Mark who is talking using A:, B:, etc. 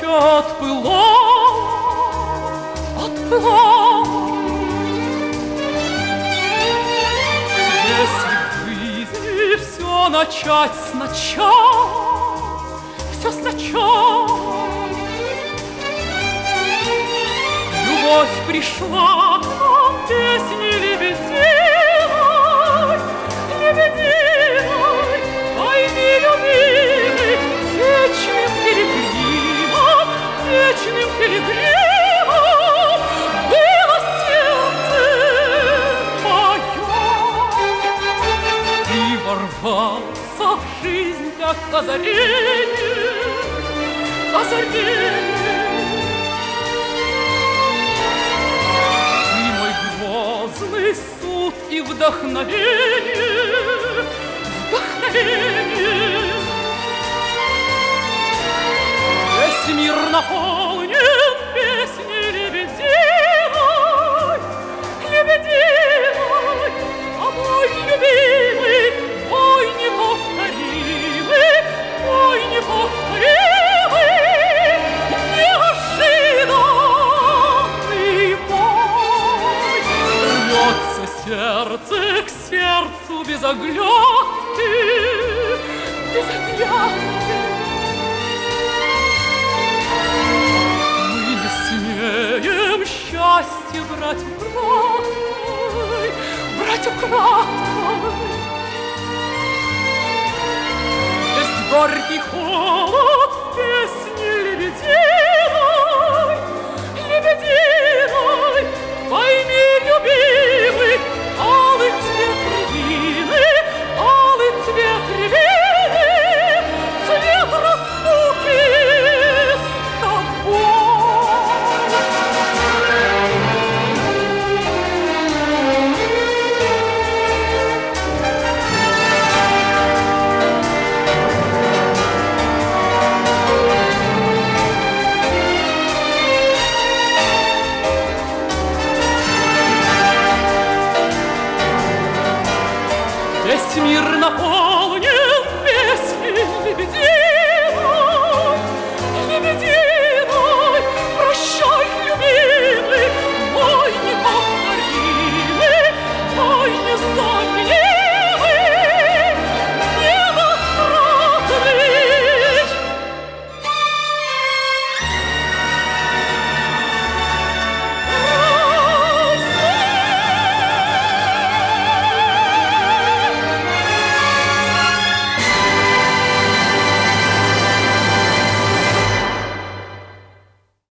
A: отпылал. Если в жизни все начать сначала, все сначала, любовь пришла к нам песни лебединой, лебединой, пойми, любимый, вечным пилигримом, вечным пилигримом было сердце мое. Ты ворвался в жизнь, как озарение, озарение. Грозный суд и вдохновение, вдохновение. Весь мир наполнен песней лебединой, лебединой, а мой любимый, мой неповторимый, мой неповторимый, неожиданный мой. Рвется сердце к сердцу без оглядки, без оглядки. Мы не смеем счастье брать украдкой, брать украдкой. Есть горький холод в песне лебединой, лебединой, пойми, любимый, алый цвет рябины, алый цвет рябины, цвет разлуки с тобой. Весь мир наполнен